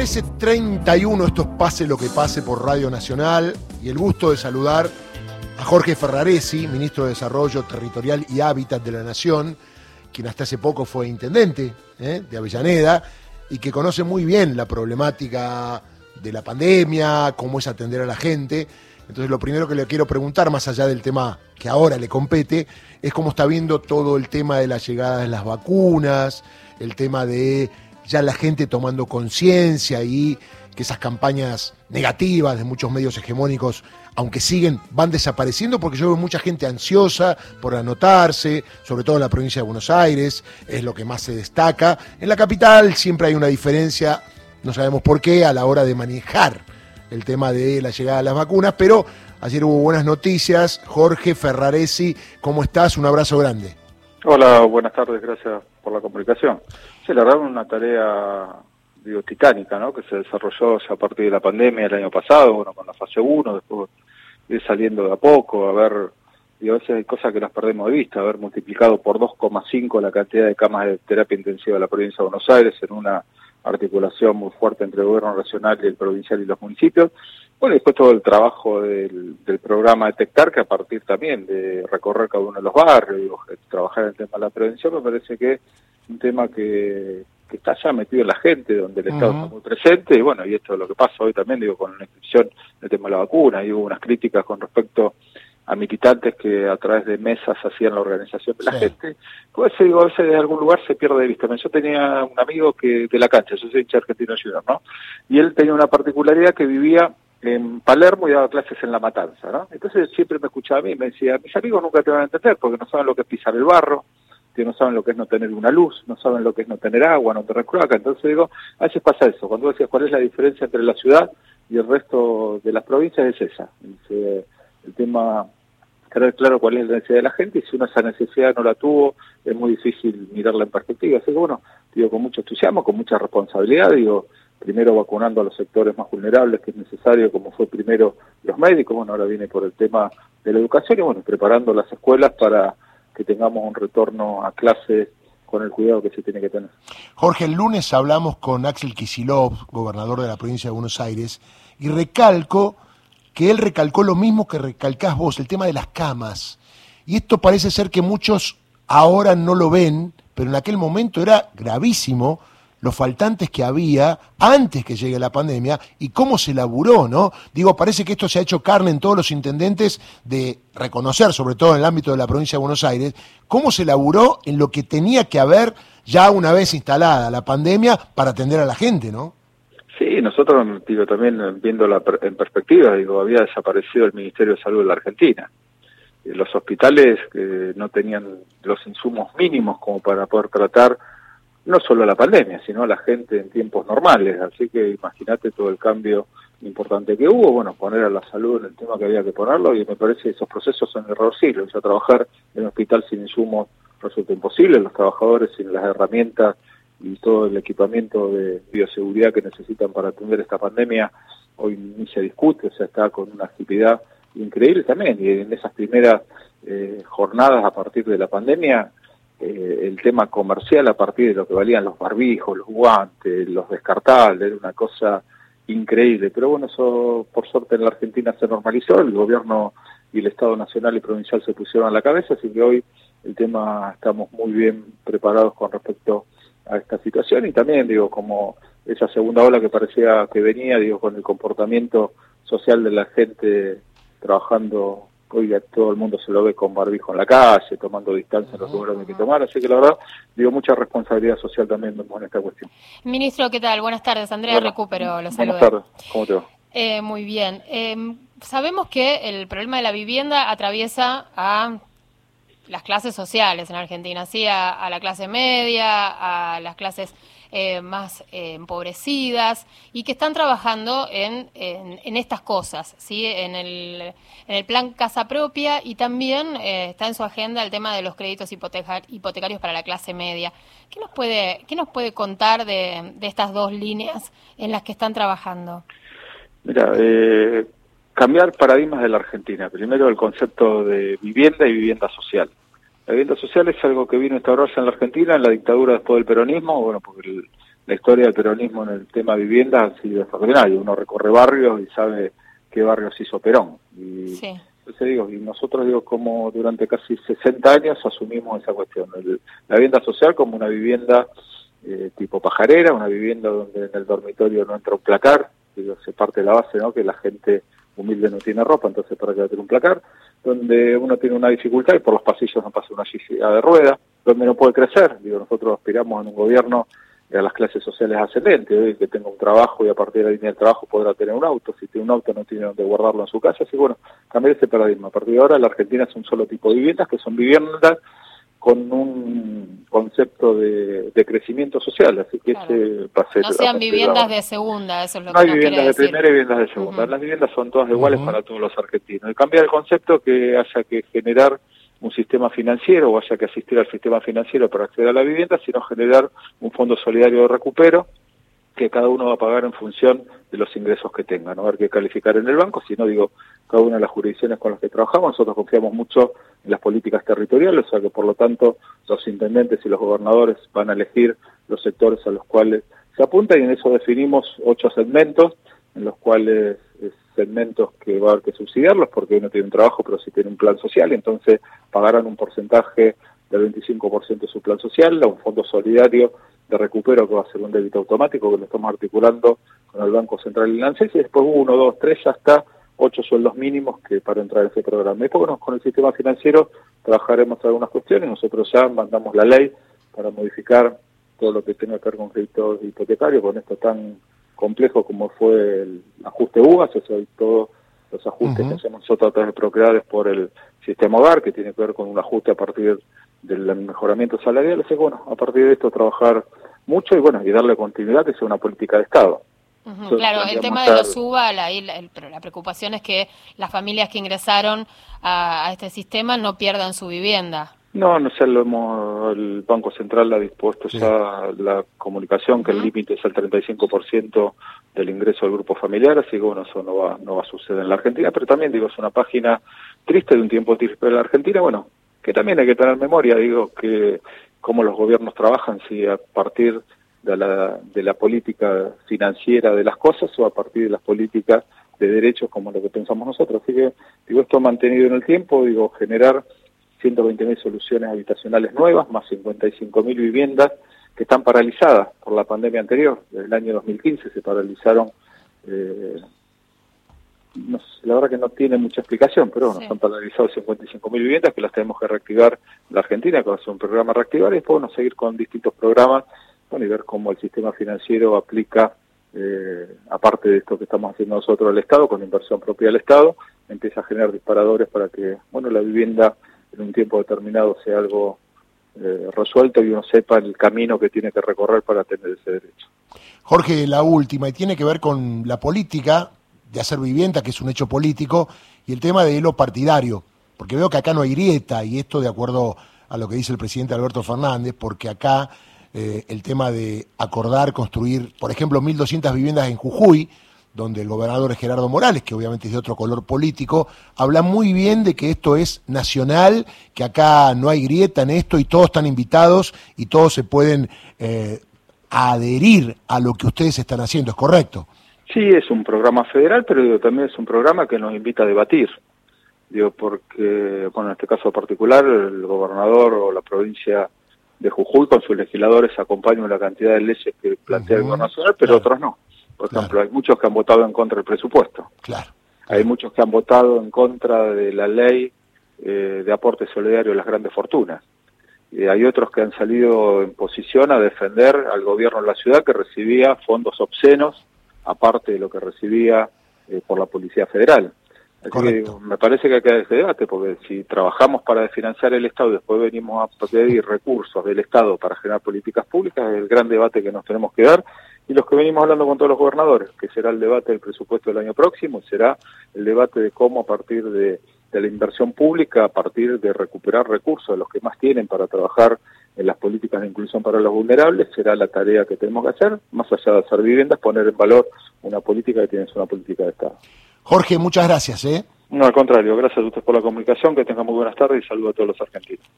13:31, esto es Pase lo que pase por Radio Nacional, y el gusto de saludar a Jorge Ferraresi, ministro de Desarrollo Territorial y Hábitat de la Nación, quien hasta hace poco fue intendente de Avellaneda y que conoce muy bien la problemática de la pandemia, cómo es atender a la gente. Entonces lo primero que le quiero preguntar, más allá del tema que ahora le compete, es cómo está viendo todo el tema de la llegada de las vacunas, el tema de ya la gente tomando conciencia y que esas campañas negativas de muchos medios hegemónicos, aunque siguen, van desapareciendo, porque yo veo mucha gente ansiosa por anotarse, sobre todo en la provincia de Buenos Aires, es lo que más se destaca. En la capital siempre hay una diferencia, no sabemos por qué, a la hora de manejar el tema de la llegada de las vacunas, pero ayer hubo buenas noticias. Jorge Ferraresi, ¿cómo estás? Un abrazo grande. Hola, buenas tardes, gracias por la comunicación. Sí, la verdad, una tarea, titánica, ¿no?, que se desarrolló a partir de la pandemia el año pasado, bueno, con la fase 1, después ir saliendo de a poco, a veces hay cosas que las perdemos de vista, haber multiplicado por 2,5 la cantidad de camas de terapia intensiva de la provincia de Buenos Aires en una articulación muy fuerte entre el gobierno regional y el provincial y los municipios. Bueno, y después todo el trabajo del programa Detectar, que a partir también de recorrer cada uno de los barrios, trabajar en el tema de la prevención, me parece que es un tema que está ya metido en la gente, donde el Estado está muy presente, y bueno, y esto es lo que pasa hoy también, con la inscripción del tema de la vacuna, y hubo unas críticas con respecto a militantes que a través de mesas hacían la organización de la gente. Pues a veces de algún lugar se pierde de vista. Yo tenía un amigo que de la cancha, yo soy hincha Argentino Juniors, ¿no? Y él tenía una particularidad que vivía en Palermo y daba clases en La Matanza, ¿no? Entonces siempre me escuchaba a mí y me decía, mis amigos nunca te van a entender porque no saben lo que es pisar el barro, que no saben lo que es no tener una luz, no saben lo que es no tener agua, no tener cloaca. Entonces a veces pasa eso. Cuando decías cuál es la diferencia entre la ciudad y el resto de las provincias, es esa. El tema, tener claro cuál es la necesidad de la gente, y si uno esa necesidad no la tuvo, es muy difícil mirarla en perspectiva. Así que bueno, con mucho entusiasmo, con mucha responsabilidad, primero vacunando a los sectores más vulnerables, que es necesario, como fue primero los médicos, bueno, ahora viene por el tema de la educación, y bueno, preparando las escuelas para que tengamos un retorno a clases con el cuidado que se tiene que tener. Jorge, el lunes hablamos con Axel Kicillof, gobernador de la provincia de Buenos Aires, y recalco que él recalcó lo mismo que recalcás vos, el tema de las camas. Y esto parece ser que muchos ahora no lo ven, pero en aquel momento era gravísimo los faltantes que había antes que llegue la pandemia y cómo se laburó, ¿no? Parece que esto se ha hecho carne en todos los intendentes de reconocer, sobre todo en el ámbito de la provincia de Buenos Aires, cómo se laburó en lo que tenía que haber ya una vez instalada la pandemia para atender a la gente, ¿no? Sí, nosotros, también viéndola en perspectiva, había desaparecido el Ministerio de Salud de la Argentina. Los hospitales no tenían los insumos mínimos como para poder tratar no solo la pandemia, sino a la gente en tiempos normales. Así que imagínate todo el cambio importante que hubo, poner a la salud en el tema que había que ponerlo, y me parece que esos procesos son irreversibles. Trabajar en un hospital sin insumos resulta imposible, los trabajadores sin las herramientas y todo el equipamiento de bioseguridad que necesitan para atender esta pandemia, hoy ni se discute, está con una actividad increíble también, y en esas primeras jornadas a partir de la pandemia, el tema comercial a partir de lo que valían los barbijos, los guantes, los descartables, era una cosa increíble, pero bueno, eso por suerte en la Argentina se normalizó, el gobierno y el Estado nacional y provincial se pusieron a la cabeza, así que hoy el tema estamos muy bien preparados con respecto a esta situación, y también como esa segunda ola que parecía que venía, con el comportamiento social de la gente trabajando. Hoy todo el mundo se lo ve con barbijo en la calle, tomando distancia en los lugares donde hay que tomar, así que la verdad, mucha responsabilidad social también en esta cuestión. Ministro, ¿qué tal? Buenas tardes, Andrea Recupero, lo saluda. Buenas tardes, ¿cómo te va? Muy bien. Sabemos que el problema de la vivienda atraviesa a las clases sociales en Argentina, ¿sí? A la clase media, a las clases más empobrecidas, y que están trabajando en estas cosas, ¿sí? En el plan Casa Propia, y también está en su agenda el tema de los créditos hipotecarios para la clase media. ¿Qué nos puede contar de estas dos líneas en las que están trabajando? Mira, cambiar paradigmas de la Argentina. Primero, el concepto de vivienda y vivienda social. La vivienda social es algo que vino a instaurarse en la Argentina en la dictadura después del peronismo, porque la historia del peronismo en el tema vivienda ha sido extraordinaria. Uno recorre barrios y sabe qué barrios hizo Perón. Y Sí. entonces y nosotros como durante casi 60 años asumimos esa cuestión. La vivienda social como una vivienda tipo pajarera, una vivienda donde en el dormitorio no entra un placar, se parte de la base, ¿no?, que la gente humilde no tiene ropa, entonces para que va a tener un placar, donde uno tiene una dificultad y por los pasillos no pasa una silla de rueda, donde no puede crecer. Nosotros aspiramos en un gobierno a las clases sociales ascendentes, que tenga un trabajo y a partir de la línea del trabajo podrá tener un auto. Si tiene un auto no tiene donde guardarlo en su casa, así bueno, cambiar ese paradigma. A partir de ahora la Argentina es un solo tipo de viviendas, que son viviendas con un concepto de crecimiento social, así que claro, ese va a ser... no sean viviendas de segunda, eso es lo que no hay nos viviendas quiere de decir. primera y viviendas de segunda. Las viviendas son todas iguales para todos los argentinos. Y cambiar el concepto, que haya que generar un sistema financiero o haya que asistir al sistema financiero para acceder a la vivienda, sino generar un fondo solidario de recupero que cada uno va a pagar en función de los ingresos que tenga. No haber que calificar en el banco, sino cada una de las jurisdicciones con las que trabajamos. Nosotros confiamos mucho en las políticas territoriales, o sea que por lo tanto los intendentes y los gobernadores van a elegir los sectores a los cuales se apunta, y en eso definimos 8 segmentos, en los cuales segmentos que va a haber que subsidiarlos porque uno tiene un trabajo pero sí tiene un plan social, entonces pagarán un porcentaje del 25% de su plan social, a un fondo solidario de recupero que va a ser un débito automático que lo estamos articulando con el Banco Central y el ANSES, y después 1, 2, 3, hasta 8 sueldos mínimos que para entrar en ese programa. Y después con el sistema financiero trabajaremos algunas cuestiones. Nosotros ya mandamos la ley para modificar todo lo que tenga que ver con créditos hipotecarios, con esto tan complejo como fue el ajuste UVA, o sea, todos los ajustes que hacemos nosotros a través de propiedades por el sistema hogar, que tiene que ver con un ajuste a partir del mejoramiento salarial. Así que bueno, a partir de esto trabajar mucho y darle continuidad, que sea una política de Estado. Claro, el tema de los UVA, la preocupación es que las familias que ingresaron a este sistema no pierdan su vivienda. No, el Banco Central ha dispuesto ya la comunicación que el límite es el 35% del ingreso del grupo familiar, así que bueno, eso no va a suceder en la Argentina, pero también es una página triste de un tiempo triste de la Argentina, bueno, que también hay que tener memoria, que cómo los gobiernos trabajan, si a partir de la política financiera de las cosas o a partir de las políticas de derechos como lo que pensamos nosotros. Así que esto mantenido en el tiempo, generar 120.000 soluciones habitacionales nuevas, más 55.000 viviendas que están paralizadas por la pandemia anterior. Desde el año 2015 se paralizaron, la verdad que no tiene mucha explicación, pero bueno, están paralizadas 55.000 viviendas que las tenemos que reactivar en la Argentina, que va a ser un programa a reactivar, y después seguir con distintos programas, y ver cómo el sistema financiero aplica, aparte de esto que estamos haciendo nosotros al Estado, con inversión propia del Estado, empieza a generar disparadores para que la vivienda en un tiempo determinado sea algo resuelto y uno sepa el camino que tiene que recorrer para tener ese derecho. Jorge, la última, y tiene que ver con la política de hacer vivienda, que es un hecho político, y el tema de lo partidario, porque veo que acá no hay grieta, y esto de acuerdo a lo que dice el presidente Alberto Fernández, porque acá el tema de acordar, construir, por ejemplo, 1.200 viviendas en Jujuy, donde el gobernador es Gerardo Morales, que obviamente es de otro color político, habla muy bien de que esto es nacional, que acá no hay grieta en esto y todos están invitados y todos se pueden adherir a lo que ustedes están haciendo, ¿es correcto? Sí, es un programa federal, pero también es un programa que nos invita a debatir. Porque, en este caso particular, el gobernador o la provincia de Jujuy con sus legisladores acompañan una cantidad de leyes que plantea el gobierno nacional, pero otros no. Por ejemplo, hay muchos que han votado en contra del presupuesto. Hay muchos que han votado en contra de la ley de aporte solidario de las grandes fortunas. Hay otros que han salido en posición a defender al gobierno de la ciudad, que recibía fondos obscenos, aparte de lo que recibía por la Policía Federal. Así que me parece que hay que dar ese debate, porque si trabajamos para financiar el Estado y después venimos a pedir recursos del Estado para generar políticas públicas, es el gran debate que nos tenemos que dar, y los que venimos hablando con todos los gobernadores, que será el debate del presupuesto del año próximo, será el debate de cómo a partir de la inversión pública, a partir de recuperar recursos de los que más tienen para trabajar en las políticas de inclusión para los vulnerables, será la tarea que tenemos que hacer, más allá de hacer viviendas, poner en valor una política que tiene que ser una política de Estado. Jorge, muchas gracias. No, al contrario, gracias a ustedes por la comunicación, que tengan muy buenas tardes y saludo a todos los argentinos.